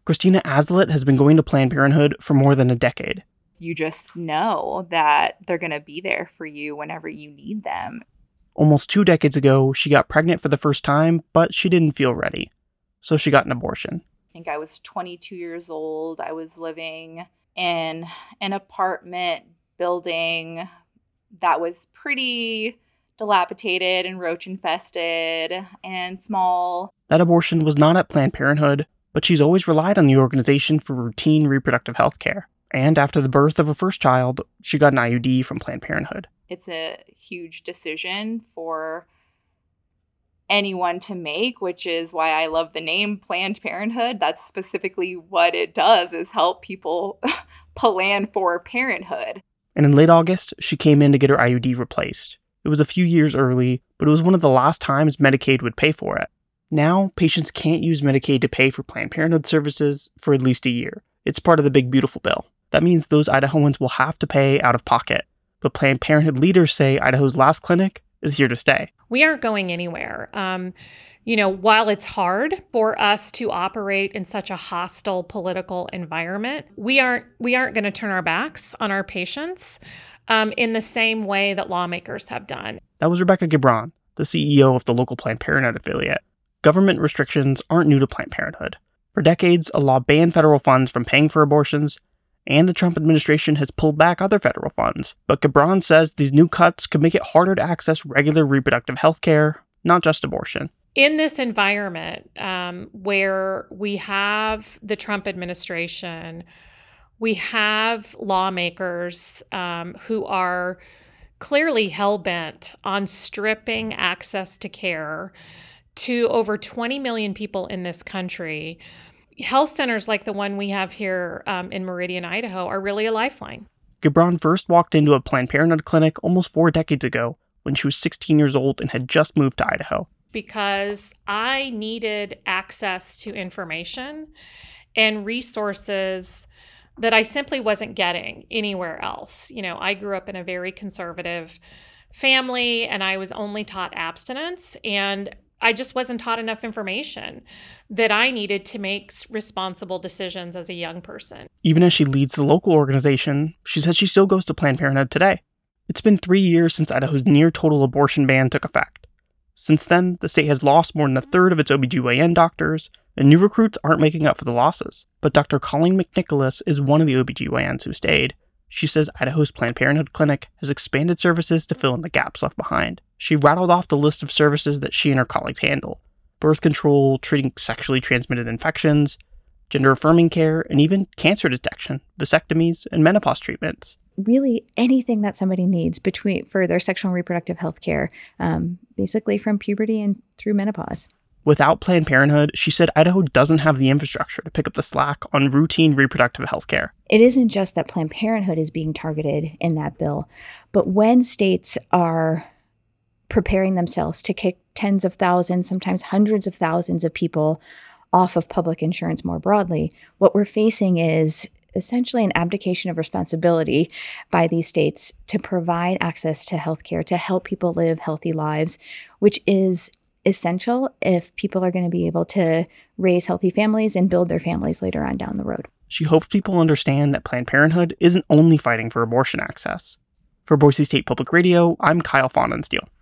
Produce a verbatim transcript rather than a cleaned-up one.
Christina Aslett has been going to Planned Parenthood for more than a decade. You just know that they're going to be there for you whenever you need them. Almost two decades ago, she got pregnant for the first time, but she didn't feel ready. So she got an abortion. I think I was twenty-two years old. I was living in an apartment building that was pretty dilapidated and roach infested and small. That abortion was not at Planned Parenthood, but she's always relied on the organization for routine reproductive health care. And after the birth of her first child, she got an I U D from Planned Parenthood. It's a huge decision for anyone to make, which is why I love the name Planned Parenthood. That's specifically what it does, is help people plan for parenthood. And in late August, she came in to get her I U D replaced. It was a few years early, but it was one of the last times Medicaid would pay for it. Now, patients can't use Medicaid to pay for Planned Parenthood services for at least a year. It's part of the big beautiful bill. That means those Idahoans will have to pay out of pocket. But Planned Parenthood leaders say Idaho's last clinic is here to stay. We aren't going anywhere. Um, you know, while it's hard for us to operate in such a hostile political environment, we aren't we aren't going to turn our backs on our patients um, in the same way that lawmakers have done. That was Rebecca Gibran, the C E O of the local Planned Parenthood affiliate. Government restrictions aren't new to Planned Parenthood. For decades, a law banned federal funds from paying for abortions, and the Trump administration has pulled back other federal funds. But Gibran says these new cuts could make it harder to access regular reproductive health care, not just abortion. In this environment um, where we have the Trump administration, we have lawmakers um, who are clearly hell-bent on stripping access to care to over twenty million people in this country. Health centers like the one we have here um, in Meridian, Idaho, are really a lifeline. Gibran first walked into a Planned Parenthood clinic almost four decades ago when she was sixteen years old and had just moved to Idaho. Because I needed access to information and resources that I simply wasn't getting anywhere else. You know, I grew up in a very conservative family and I was only taught abstinence, and I just wasn't taught enough information that I needed to make responsible decisions as a young person. Even as she leads the local organization, she says she still goes to Planned Parenthood today. It's been three years since Idaho's near-total abortion ban took effect. Since then, the state has lost more than a third of its O B G Y N doctors, and new recruits aren't making up for the losses. But Doctor Colleen McNicholas is one of the O B G Y Ns who stayed. She says Idaho's Planned Parenthood clinic has expanded services to fill in the gaps left behind. She rattled off the list of services that she and her colleagues handle: birth control, treating sexually transmitted infections, gender-affirming care, and even cancer detection, vasectomies, and menopause treatments. Really anything that somebody needs between for their sexual and reproductive health care, um, basically from puberty and through menopause. Without Planned Parenthood, she said Idaho doesn't have the infrastructure to pick up the slack on routine reproductive health care. It isn't just that Planned Parenthood is being targeted in that bill, but when states are preparing themselves to kick tens of thousands, sometimes hundreds of thousands of people off of public insurance more broadly, what we're facing is essentially an abdication of responsibility by these states to provide access to healthcare, to help people live healthy lives, which is essential if people are going to be able to raise healthy families and build their families later on down the road. She hopes people understand that Planned Parenthood isn't only fighting for abortion access. For Boise State Public Radio, I'm Kyle Faunensteel.